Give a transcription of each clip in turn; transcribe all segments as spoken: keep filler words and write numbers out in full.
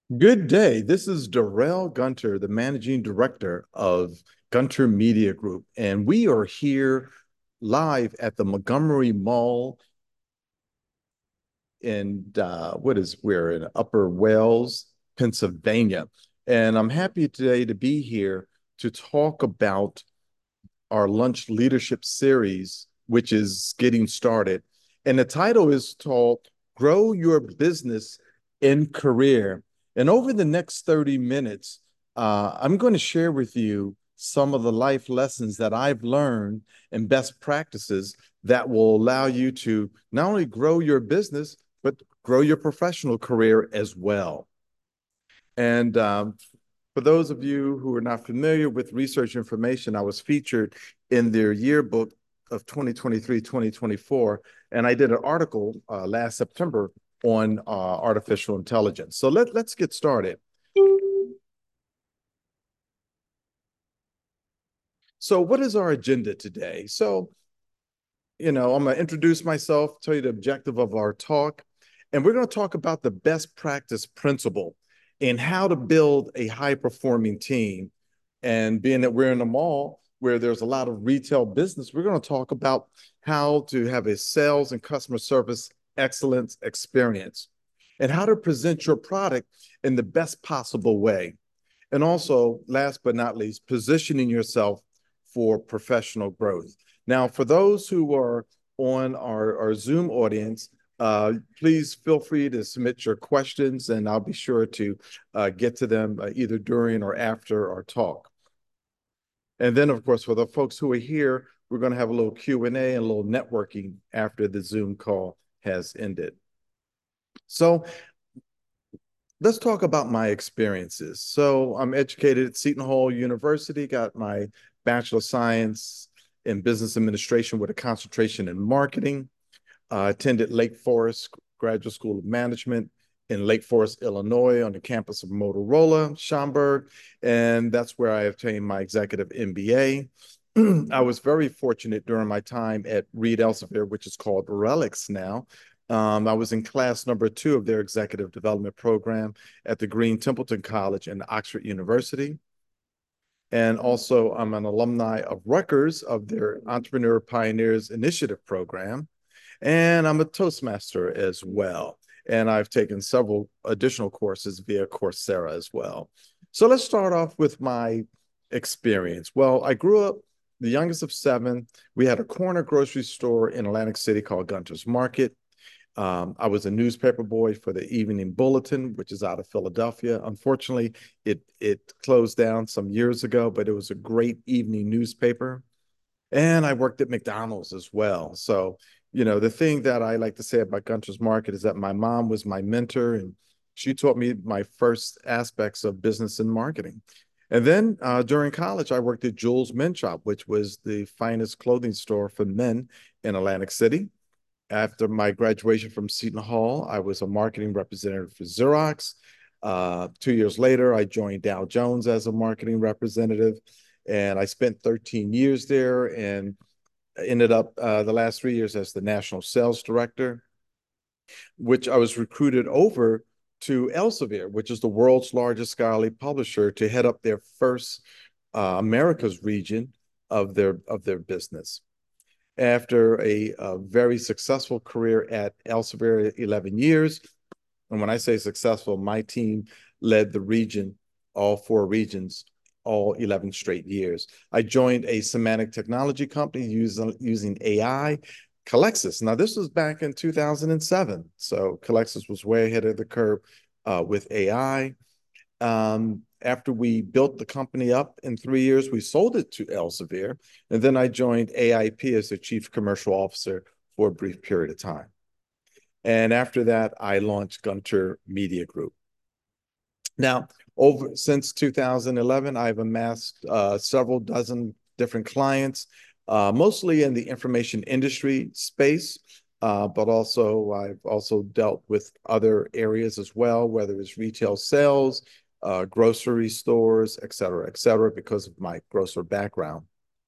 Good day. This is Darrell Gunter, the managing director of Gunter Media Group, and we are here live at the Montgomery Mall in uh, what is we're in Upper Wells, Pennsylvania. And I'm happy today to be here to talk about our lunch leadership series, which is getting started. And the title is called Grow Your Business in Career. And over the next thirty minutes, uh, I'm going to share with you some of the life lessons that I've learned and best practices that will allow you to not only grow your business, but grow your professional career as well. And um, for those of you who are not familiar with research information, I was featured in their yearbook of twenty twenty-three, twenty twenty-four, and I did an article uh, last September on uh, artificial intelligence. So let, let's get started. So what is our agenda today? So, you know, I'm going to introduce myself, tell you the objective of our talk, and we're going to talk about the best practice principle and how to build a high performing team. And being that we're in a mall where there's a lot of retail business, we're going to talk about how to have a sales and customer service excellence experience and how to present your product in the best possible way. And also, last but not least, positioning yourself for professional growth. Now, for those who are on our, our Zoom audience, uh, please feel free to submit your questions, and I'll be sure to uh, get to them uh, either during or after our talk. And then, of course, for the folks who are here, we're going to have a little Q and A and a little networking after the Zoom call has ended. So let's talk about my experiences. So I'm educated at Seton Hall University, got my Bachelor of Science in Business Administration with a concentration in marketing. Uh, attended Lake Forest Graduate School of Management in Lake Forest, Illinois, on the campus of Motorola, Schaumburg, and that's where I obtained my executive M B A. I was very fortunate during my time at Reed Elsevier, which is called RELX now. Um, I was in class number two of their executive development program at the Green Templeton College and Oxford University. And also, I'm an alumni of Rutgers of their Entrepreneur Pioneers Initiative program. And I'm a Toastmaster as well. And I've taken several additional courses via Coursera as well. So let's start off with my experience. Well, I grew up the youngest of seven. We had a corner grocery store in Atlantic City called Gunter's Market. Um, I was a newspaper boy for the Evening Bulletin, which is out of Philadelphia. Unfortunately, it it closed down some years ago, but it was a great evening newspaper. And I worked at McDonald's as well. So, you know, the thing that I like to say about Gunter's Market is that my mom was my mentor and she taught me my first aspects of business and marketing. And then uh, during college, I worked at Jules Men's Shop, which was the finest clothing store for men in Atlantic City. After my graduation from Seton Hall, I was a marketing representative for Xerox. Uh, two years later, I joined Dow Jones as a marketing representative, and I spent thirteen years there and ended up uh, the last three years as the national sales director, which I was recruited over to Elsevier, which is the world's largest scholarly publisher, to head up their first uh, America's region of their of their business. After a, a very successful career at Elsevier, eleven years, and when I say successful, my team led the region, all four regions, all eleven straight years. I joined a semantic technology company using, using A I, Callexis. Now, this was back in two thousand seven. So Callexis was way ahead of the curve uh, with A I. Um, after we built the company up in three years, we sold it to Elsevier. And then I joined A I P as the chief commercial officer for a brief period of time. And after that, I launched Gunter Media Group. Now, over since two thousand eleven, I've amassed uh, several dozen different clients, uh, mostly in the information industry space, uh, but also I've also dealt with other areas as well, whether it's retail sales, uh, grocery stores, et cetera, et cetera, because of my grocer background.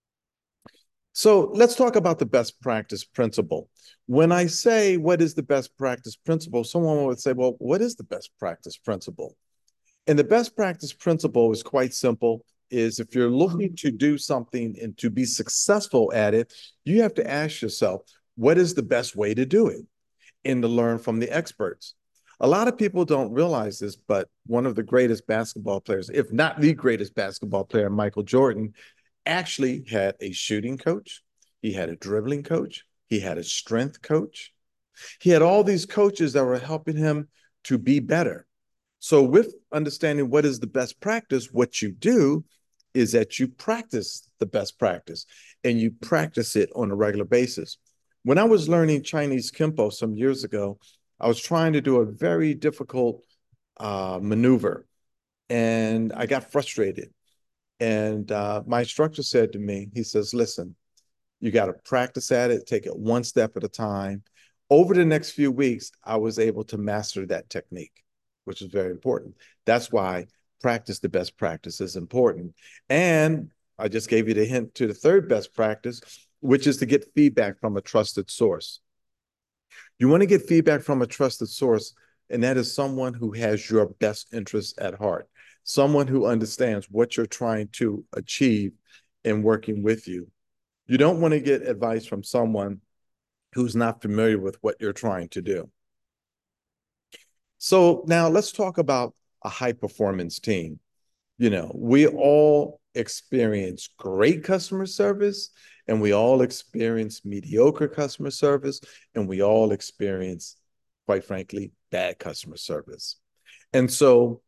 So let's talk about the best practice principle. When I say what is the best practice principle, someone would say, well, what is the best practice principle? And the best practice principle is quite simple, is if you're looking to do something and to be successful at it, you have to ask yourself, what is the best way to do it? And to learn from the experts. A lot of people don't realize this, but one of the greatest basketball players, if not the greatest basketball player, Michael Jordan, actually had a shooting coach. He had a dribbling coach. He had a strength coach. He had all these coaches that were helping him to be better. So with understanding what is the best practice, what you do is that you practice the best practice and you practice it on a regular basis. When I was learning Chinese Kempo some years ago, I was trying to do a very difficult uh, maneuver and I got frustrated. And uh, my instructor said to me, he says, listen, you got to practice at it, take it one step at a time. Over the next few weeks, I was able to master that technique, which is very important. That's why practice the best practice is important. And I just gave you the hint to the third best practice, which is to get feedback from a trusted source. You want to get feedback from a trusted source, and that is someone who has your best interests at heart, someone who understands what you're trying to achieve in working with you. You don't want to get advice from someone who's not familiar with what you're trying to do. So now let's talk about a high performance team. You know, we all experience great customer service and we all experience mediocre customer service and we all experience, quite frankly, bad customer service. And so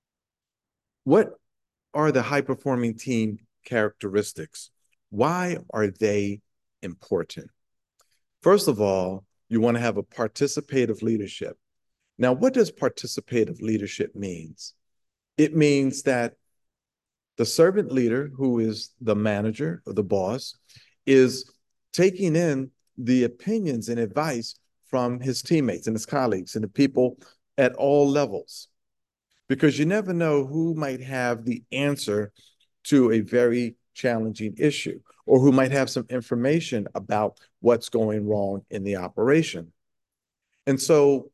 what are the high performing team characteristics? Why are they important? First of all, you want to have a participative leadership. Now, what does participative leadership means? It means that the servant leader, who is the manager or the boss, is taking in the opinions and advice from his teammates and his colleagues and the people at all levels. Because you never know who might have the answer to a very challenging issue or who might have some information about what's going wrong in the operation. And so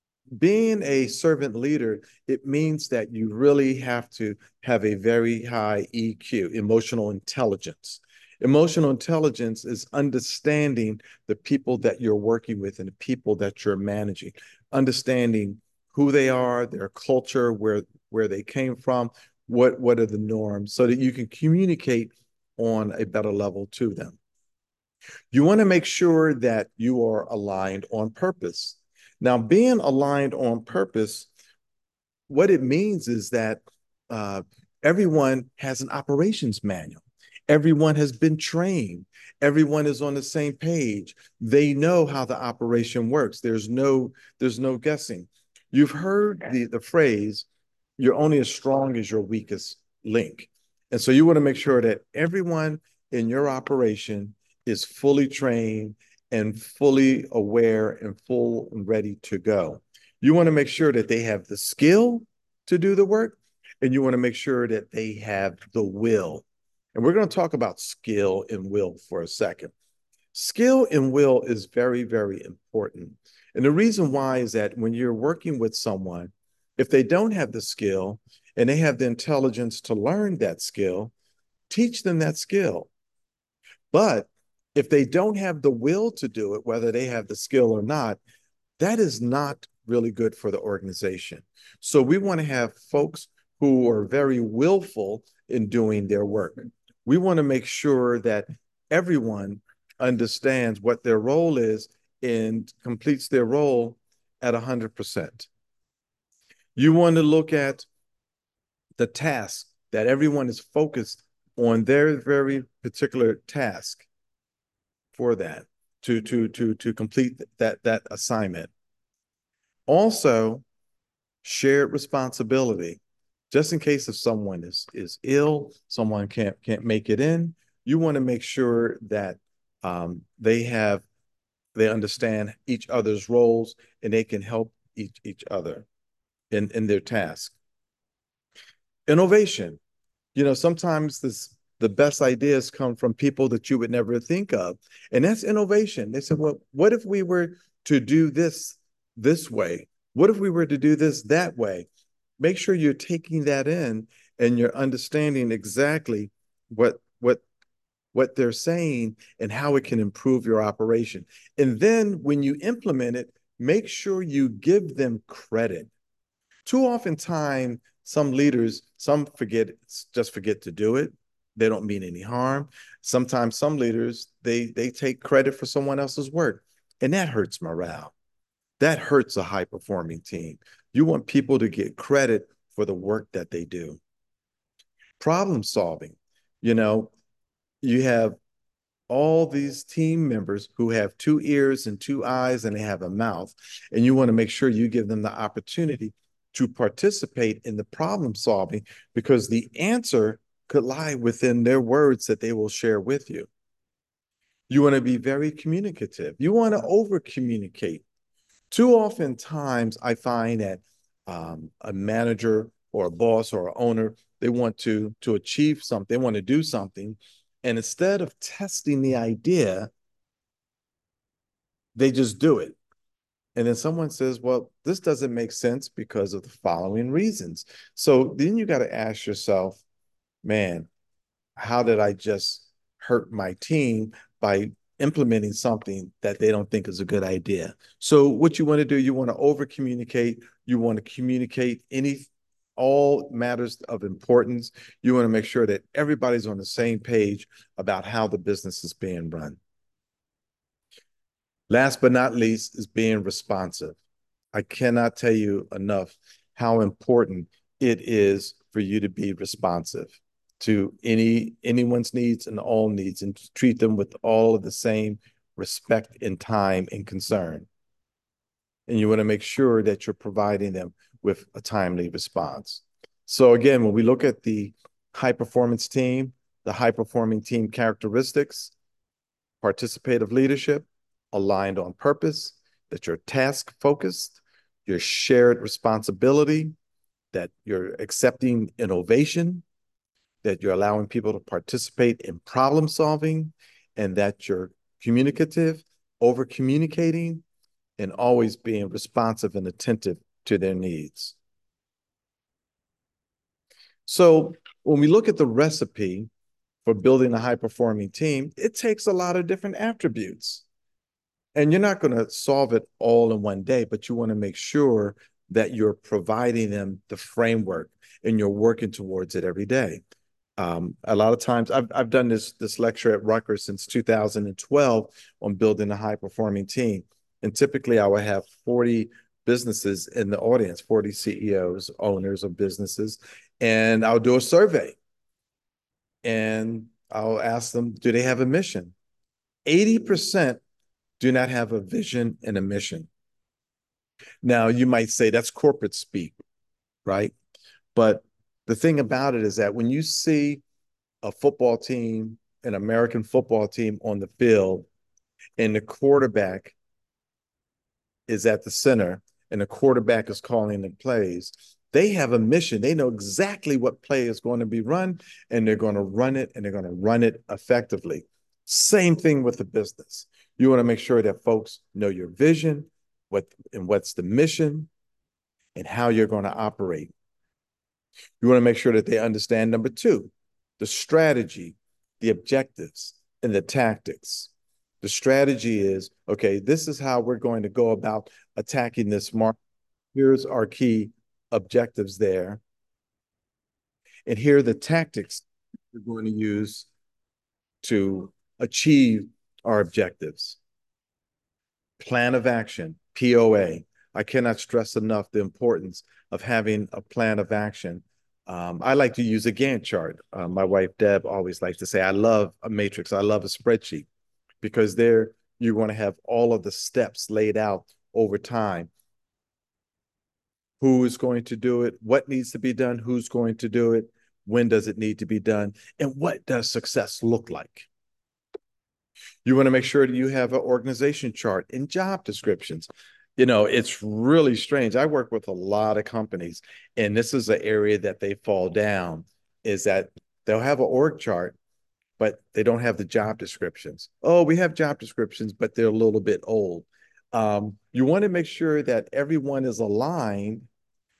being a servant leader, it means that you really have to have a very high E Q, emotional intelligence. Emotional intelligence is understanding the people that you're working with and the people that you're managing, understanding who they are, their culture, where, where they came from, what, what are the norms, so that you can communicate on a better level to them. You want to make sure that you are aligned on purpose. Now, being aligned on purpose, what it means is that uh, everyone has an operations manual. Everyone has been trained. Everyone is on the same page. They know how the operation works. There's no, there's no guessing. You've heard the, the phrase, you're only as strong as your weakest link. And so you want to make sure that everyone in your operation is fully trained and fully aware and full and ready to go. You want to make sure that they have the skill to do the work, and you want to make sure that they have the will. And we're going to talk about skill and will for a second. Skill and will is very, very important. And the reason why is that when you're working with someone, if they don't have the skill and they have the intelligence to learn that skill, teach them that skill. But if they don't have the will to do it, whether they have the skill or not, that is not really good for the organization. So we want to have folks who are very willful in doing their work. We want to make sure that everyone understands what their role is and completes their role at one hundred percent. You want to look at the task, that everyone is focused on their very particular task for that, to, to, to, to complete that, that assignment. Also, shared responsibility. Just in case if someone is, is ill, someone can't, can't make it in, you want to make sure that um, they have, they understand each other's roles and they can help each, each other in, in their task. Innovation. You know, sometimes this, the best ideas come from people that you would never think of. And that's innovation. They said, well, what if we were to do this this way? What if we were to do this that way? make sure you're taking that in and you're understanding exactly what what what they're saying and how it can improve your operation. And then when you implement it, make sure you give them credit. Too often time, some leaders, some forget, just forget to do it. They don't mean any harm. Sometimes some leaders, they they take credit for someone else's work, and that hurts morale. That hurts a high performing team. You want people to get credit for the work that they do. Problem solving. You know, you have all these team members who have two ears and two eyes and they have a mouth, and you want to make sure you give them the opportunity to participate in the problem solving because the answer could lie within their words that they will share with you. You want to be very communicative. You want to over communicate. Too often times I find that um, a manager or a boss or an owner, they want to to achieve something, they want to do something, and instead of testing the idea, they just do it. And then someone says, well, this doesn't make sense because of the following reasons. So then you got to ask yourself, man, how did I just hurt my team by implementing something that they don't think is a good idea? So what you want to do, you want to over communicate. You want to communicate any all matters of importance. You want to make sure that everybody's on the same page about how the business is being run. Last but not least is being responsive. I cannot tell you enough how important it is for you to be responsive to any anyone's needs and all needs and to treat them with all of the same respect and time and concern. And you want to make sure that you're providing them with a timely response. So again, when we look at the high performance team, the high performing team characteristics, participative leadership, aligned on purpose, that you're task focused, your shared responsibility, that you're accepting innovation, that you're allowing people to participate in problem solving, and that you're communicative, over communicating, and always being responsive and attentive to their needs. So when we look at the recipe for building a high performing team, it takes a lot of different attributes. And you're not going to solve it all in one day, but you want to make sure that you're providing them the framework and you're working towards it every day. Um, a lot of times, I've, I've done this, this lecture at Rutgers since two thousand twelve on building a high-performing team. And typically, I would have forty businesses in the audience, forty C E Os, owners of businesses, and I'll do a survey. And I'll ask them, do they have a mission? eighty percent do not have a vision and a mission. Now, you might say that's corporate speak, right? But the thing about it is that when you see a football team, an American football team on the field, and the quarterback is at the center, and the quarterback is calling the plays, they have a mission. They know exactly what play is going to be run, and they're going to run it, and they're going to run it effectively. Same thing with the business. You want to make sure that folks know your vision, what and what's the mission, and how you're going to operate. You want to make sure that they understand number two, the strategy, the objectives, and the tactics. The strategy is, okay, this is how we're going to go about attacking this market. Here's our key objectives there. And here are the tactics we're going to use to achieve our objectives. Plan of action, P O A. I cannot stress enough the importance of having a plan of action. Um, I like to use a Gantt chart. Uh, my wife, Deb, always likes to say, I love a matrix. I love a spreadsheet because there you're going to have all of the steps laid out over time. Who is going to do it? What needs to be done? Who's going to do it? When does it need to be done? And what does success look like? You want to make sure that you have an organization chart and job descriptions. You know, it's really strange. I work with a lot of companies, and this is an area that they fall down, is that they'll have an org chart, but they don't have the job descriptions. Oh, we have job descriptions, but they're a little bit old. Um, you want to make sure that everyone is aligned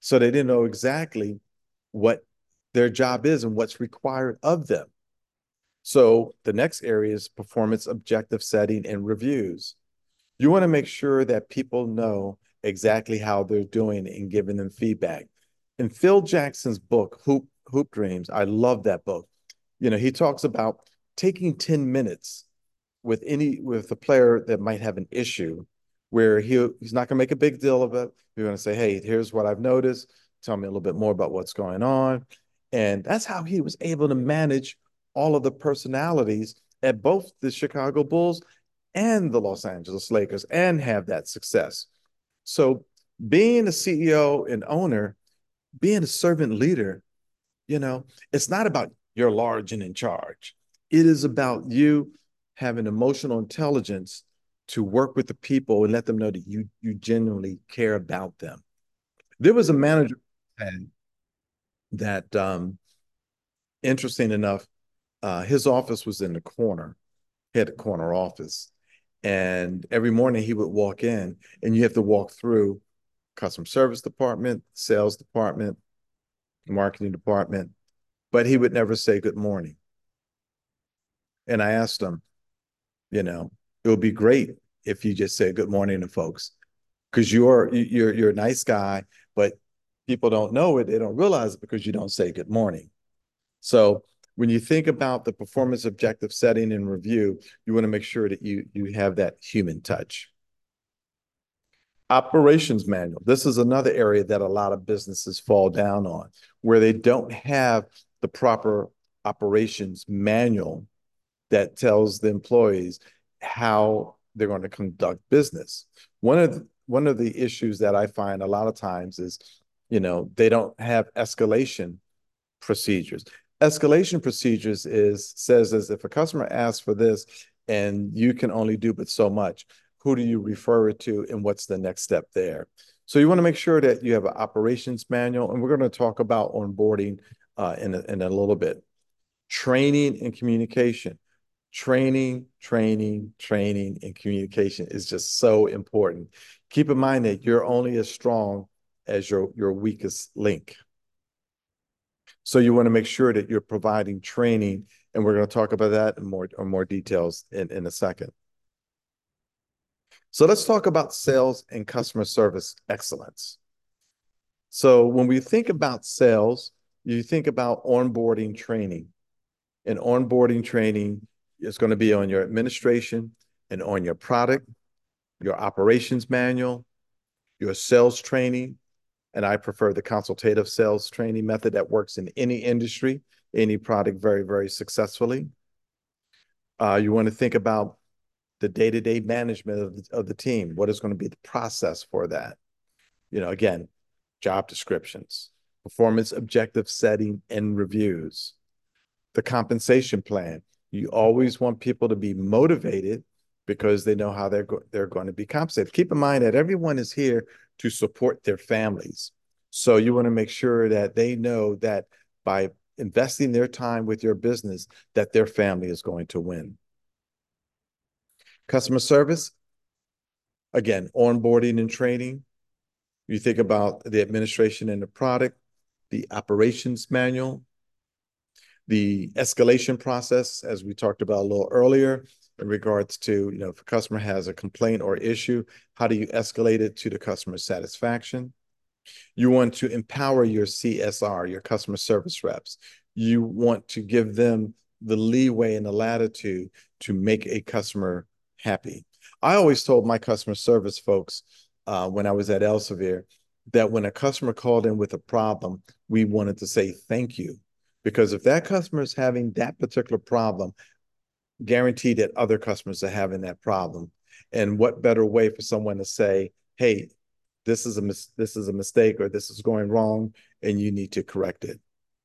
So they didn't know exactly what their job is and what's required of them. So the next area is performance objective setting and reviews. You want to make sure that people know exactly how they're doing and giving them feedback. In Phil Jackson's book, Hoop, Hoop Dreams, I love that book. You know, he talks about taking ten minutes with any with a player that might have an issue where he he's not going to make a big deal of it. You're going to say, hey, here's what I've noticed. Tell me a little bit more about what's going on. And that's how he was able to manage all of the personalities at both the Chicago Bulls and the Los Angeles Lakers and have that success. So being a C E O and owner, being a servant leader, you know, it's not about you're large and in charge. It is about you having emotional intelligence to work with the people and let them know that you you genuinely care about them. There was a manager that, um, interesting enough, uh, his office was in the corner. He had a corner office, and every morning he would walk in, and you have to walk through customer service department, sales department, marketing department, but he would never say good morning. And I asked him, you know, it would be great if you just said good morning to folks because you're you're you're a nice guy, but people don't know it, they don't realize it because you don't say good morning. So when you think about the performance objective setting and review, you want to make sure that you you have that human touch. Operations manual. This is another area that a lot of businesses fall down on, where they don't have the proper operations manual that tells the employees how they're going to conduct business. One of the, one of the issues that I find a lot of times is, you know, they don't have escalation procedures. Escalation procedures is says as if a customer asks for this and you can only do but so much, who do you refer it to and what's the next step there? So you want to make sure that you have an operations manual, and we're going to talk about onboarding uh, in, a, in a little bit. Training and communication. Training, training, training, and communication is just so important. Keep in mind that you're only as strong as your, your weakest link. So you want to make sure that you're providing training, and we're going to talk about that in more, in more details in, in a second. So let's talk about sales and customer service excellence. So when we think about sales, you think about onboarding training. And onboarding training is going to be on your administration and on your product, your operations manual, your sales training. And I prefer the consultative sales training method that works in any industry, any product very, very successfully. Uh, you want to think about the day-to-day management of the, of the team. What is going to be the process for that? You know, again, job descriptions, performance objective setting and reviews, the compensation plan. You always want people to be motivated because they know how they're go- they're going to be compensated. Keep in mind that everyone is here to support their families. So you want to make sure that they know that by investing their time with your business, that their family is going to win. Customer service, again, onboarding and training. You think about the administration and the product, the operations manual, the escalation process, as we talked about a little earlier, in regards to, you know, if a customer has a complaint or issue, how do you escalate it to the customer satisfaction? You want to empower your C S R, your customer service reps. You want to give them the leeway and the latitude to make a customer happy. I always told my customer service folks uh, when I was at Elsevier that when a customer called in with a problem, we wanted to say thank you. Because if that customer is having that particular problem, guarantee that other customers are having that problem. And what better way for someone to say, hey, this is a mis- this is a mistake, or this is going wrong and you need to correct it.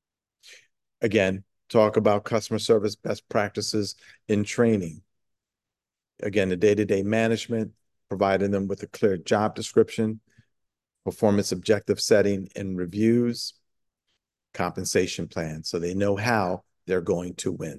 Again, talk about customer service best practices in training. Again, the day-to-day management, providing them with a clear job description, performance objective setting and reviews, compensation plan, so they know how they're going to win.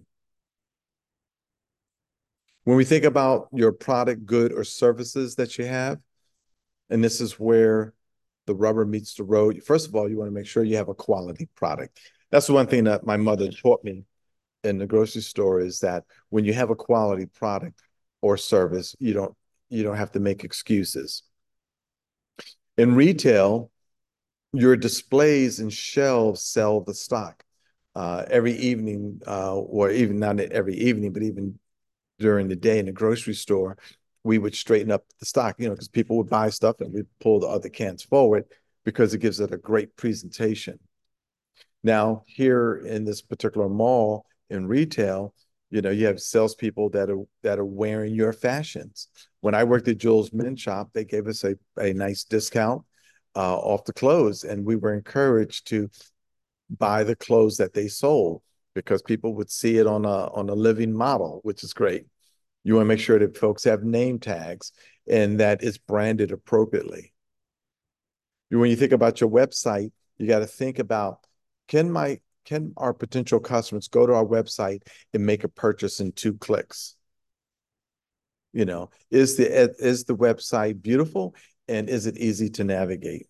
When we think about your product, good, or services that you have, and this is where the rubber meets the road. First of all, you want to make sure you have a quality product. That's the one thing that my mother taught me in the grocery store is that when you have a quality product or service, you don't you don't have to make excuses. In retail, your displays and shelves sell the stock. Uh, every evening, uh, or even not every evening, but even during the day in the grocery store, we would straighten up the stock, you know, because people would buy stuff and we'd pull the other cans forward because it gives it a great presentation. Now, here in this particular mall in retail, you know, you have salespeople that are that are wearing your fashions. When I worked at Jules Men's Shop, they gave us a, a nice discount uh, off the clothes, and we were encouraged to buy the clothes that they sold because people would see it on a on a living model, which is great. You want to make sure that folks have name tags and that it's branded appropriately. When you think about your website, you got to think about can my can our potential customers go to our website and make a purchase in two clicks? You know, is the is the website beautiful and is it easy to navigate?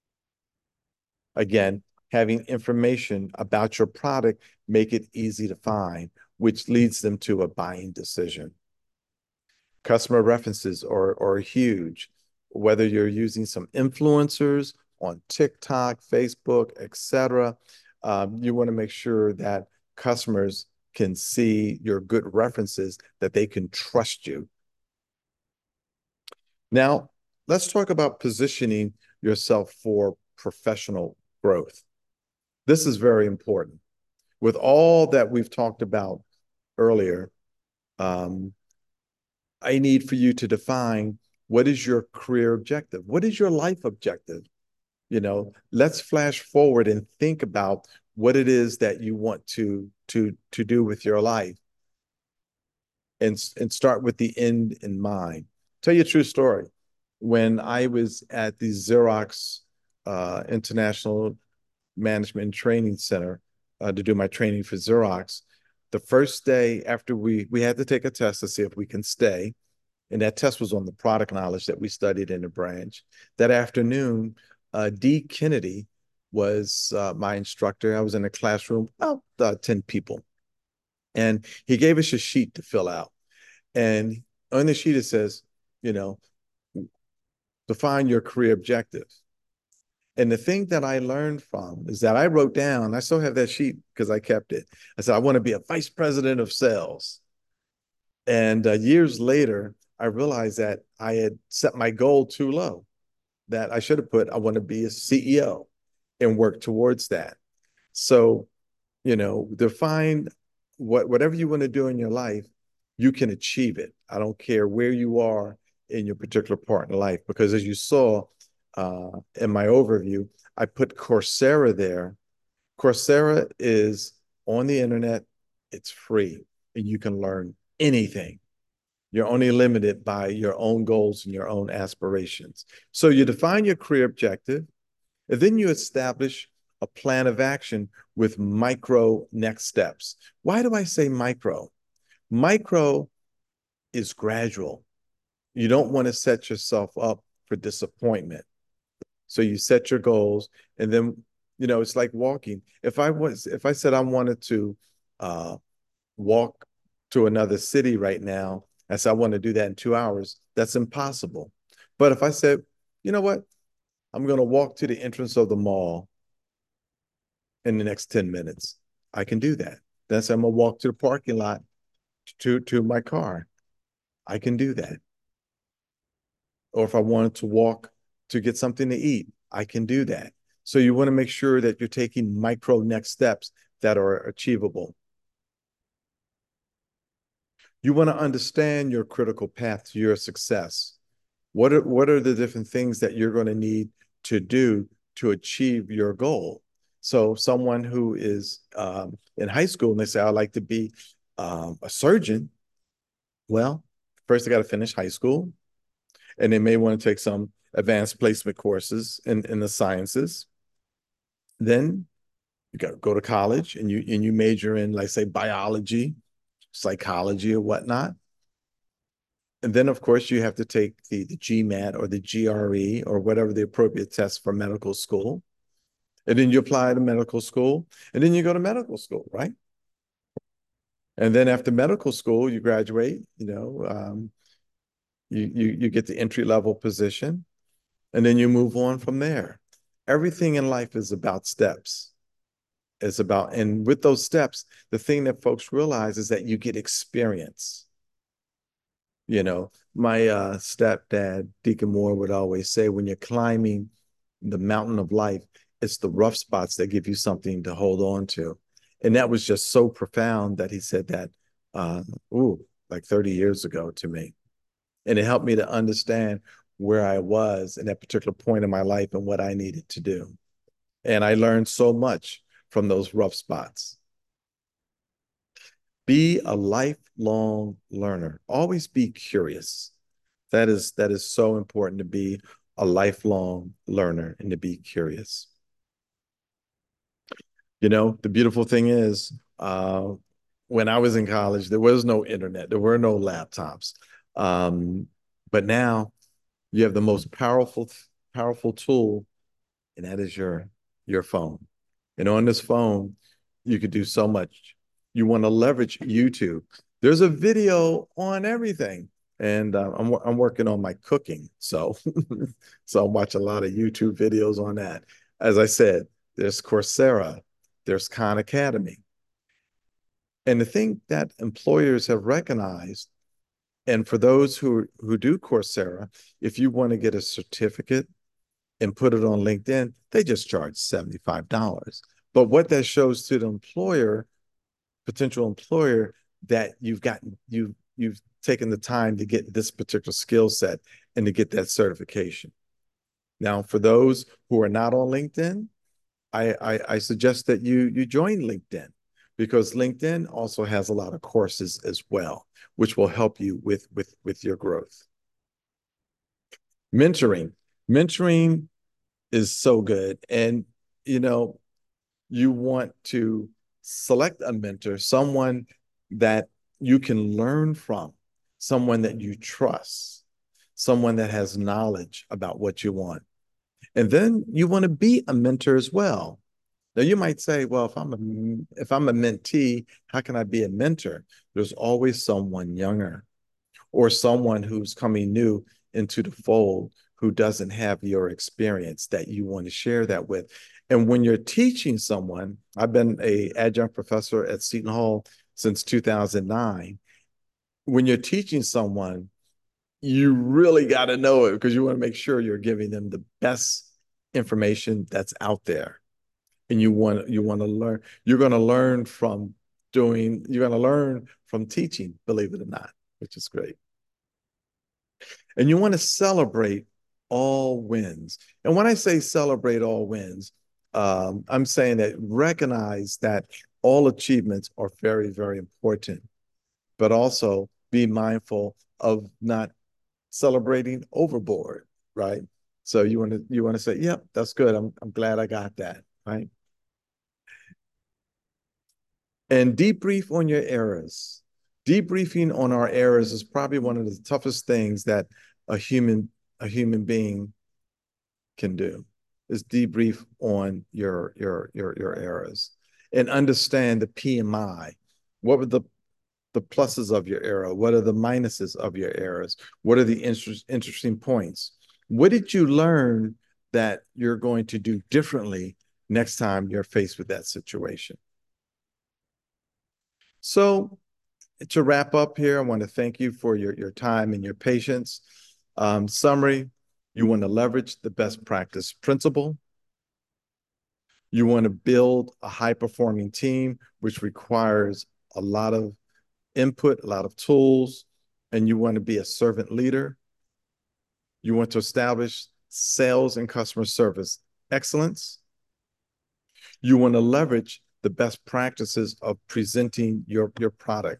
Again, having information about your product make it easy to find, which leads them to a buying decision. Customer references are, are huge, whether you're using some influencers on TikTok, Facebook, et cetera. Um, you want to make sure that customers can see your good references, that they can trust you. Now, let's talk about positioning yourself for professional growth. This is very important. With all that we've talked about earlier, um, I need for you to define what is your career objective? What is your life objective? You know, let's flash forward and think about what it is that you want to to to do with your life, and and start with the end in mind. Tell you a true story. When I was at the Xerox uh, International Management Training Center uh, to do my training for Xerox, the first day after we we had to take a test to see if we can stay, and that test was on the product knowledge that we studied in the branch. That afternoon, uh, Dee Kennedy was uh, my instructor. I was in a classroom, about uh, ten people. And he gave us a sheet to fill out. And on the sheet, it says, you know, define your career objectives. And the thing that I learned from is that I wrote down, I still have that sheet because I kept it. I said, I want to be a vice president of sales. And uh, years later, I realized that I had set my goal too low, that I should have put, I want to be a C E O and work towards that. So, you know, define what whatever you want to do in your life, you can achieve it. I don't care where you are in your particular part in life, because as you saw uh, in my overview, I put Coursera there. Coursera is on the internet, it's free, and you can learn anything. You're only limited by your own goals and your own aspirations. So you define your career objective, and then you establish a plan of action with micro next steps. Why do I say micro? Micro is gradual. You don't want to set yourself up for disappointment. So you set your goals, and then, you know, it's like walking. If I was, if I said I wanted to uh, walk to another city right now, I said I want to do that in two hours, that's impossible. But if I said, you know what, I'm going to walk to the entrance of the mall in the next ten minutes, I can do that. Then I said I'm going to walk to the parking lot to, to my car, I can do that. Or if I wanted to walk to get something to eat, I can do that. So you want to make sure that you're taking micro next steps that are achievable. You want to understand your critical path to your success. What are, what are the different things that you're going to need to do to achieve your goal? So someone who is um, in high school and they say, I'd like to be um, a surgeon. Well, first they got to finish high school, and they may want to take some advanced placement courses in, in the sciences. Then you got to go to college and you and you major in, like, say, biology, psychology, or whatnot. And then, of course, you have to take the, the GMAT or the G R E or whatever the appropriate test for medical school. And then you apply to medical school, and then you go to medical school, right? And then after medical school, you graduate, you know, um, you, you, you get the entry level position, and then you move on from there. Everything in life is about steps. It's about, and with those steps, the thing that folks realize is that you get experience. You know, my uh, stepdad, Deacon Moore, would always say, when you're climbing the mountain of life, it's the rough spots that give you something to hold on to. And that was just so profound that he said that, uh, ooh, like thirty years ago to me. And it helped me to understand where I was in that particular point in my life and what I needed to do. And I learned so much from those rough spots. Be a lifelong learner. Always be curious. That is that is so important, to be a lifelong learner and to be curious. You know, the beautiful thing is, uh, when I was in college, there was no internet, there were no laptops. Um, but now you have the most powerful, powerful tool, and that is your your phone. And on this phone, you could do so much. You want to leverage YouTube. There's a video on everything. And uh, I'm I'm working on my cooking, so so I watch a lot of YouTube videos on that. As I said, there's Coursera, there's Khan Academy, and the thing that employers have recognized, and for those who who do Coursera, if you want to get a certificate and put it on LinkedIn, they just charge seventy-five dollars. But what that shows to the employer, potential employer, that you've gotten, you you've taken the time to get this particular skill set and to get that certification. Now, for those who are not on LinkedIn, I, I, I suggest that you you join LinkedIn, because LinkedIn also has a lot of courses as well, which will help you with with with your growth. Mentoring. Mentoring is so good. And, you know, you want to select a mentor, someone that you can learn from, someone that you trust, someone that has knowledge about what you want. And then you want to be a mentor as well. Now you might say, well, if I'm a if I'm a mentee, how can I be a mentor? There's always someone younger or someone who's coming new into the fold who doesn't have your experience that you want to share that with. And when you're teaching someone, I've been a adjunct professor at Seton Hall since two thousand nine. When you're teaching someone, you really got to know it, because you want to make sure you're giving them the best information that's out there. And you want you want to learn, you're going to learn from doing, you're going to learn from teaching, believe it or not, which is great. And you want to celebrate all wins. And when I say celebrate all wins, um, I'm saying that recognize that all achievements are very, very important, but also be mindful of not celebrating overboard, right? So you want to you want to say, yep, that's good. I'm I'm glad I got that, right? And debrief on your errors. Debriefing on our errors is probably one of the toughest things that a human a human being can do, is debrief on your your your your errors and understand the P M I. What were the the pluses of your error? What are the minuses of your errors? What are the interest, interesting points? What did you learn that you're going to do differently next time you're faced with that situation? So to wrap up here, I want to thank you for your, your time and your patience. Um, summary, you want to leverage the best practice principle. You want to build a high-performing team, which requires a lot of input, a lot of tools, and you want to be a servant leader. You want to establish sales and customer service excellence. You want to leverage the best practices of presenting your, your product.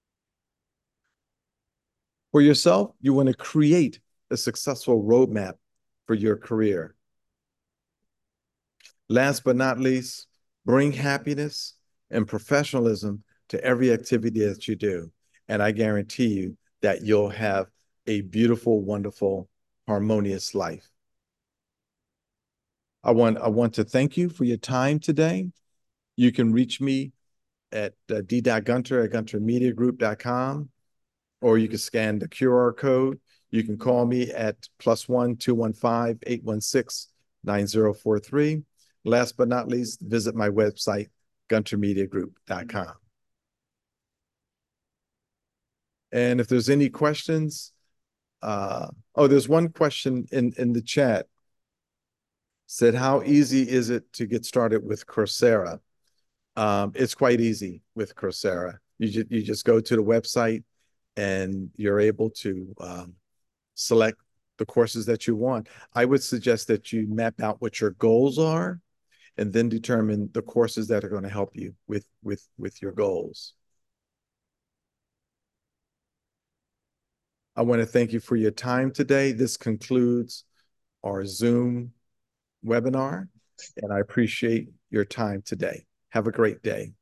For yourself, you want to create a successful roadmap for your career. Last but not least, bring happiness and professionalism to every activity that you do. And I guarantee you that you'll have a beautiful, wonderful, harmonious life. I want, I want to thank you for your time today. You can reach me at uh, d.gunter at gunter media group dot com, or you can scan the Q R code. You can call me at plus one two one five eight one six nine zero four three. Last but not least, visit my website, gunter media group dot com. And if there's any questions, uh, oh, there's one question in, in the chat. Said, how easy is it to get started with Coursera? Um, it's quite easy with Coursera. You, ju you just go to the website and you're able to um, select the courses that you want. I would suggest that you map out what your goals are and then determine the courses that are going to help you with, with, with your goals. I want to thank you for your time today. This concludes our Zoom webinar, and I appreciate your time today. Have a great day.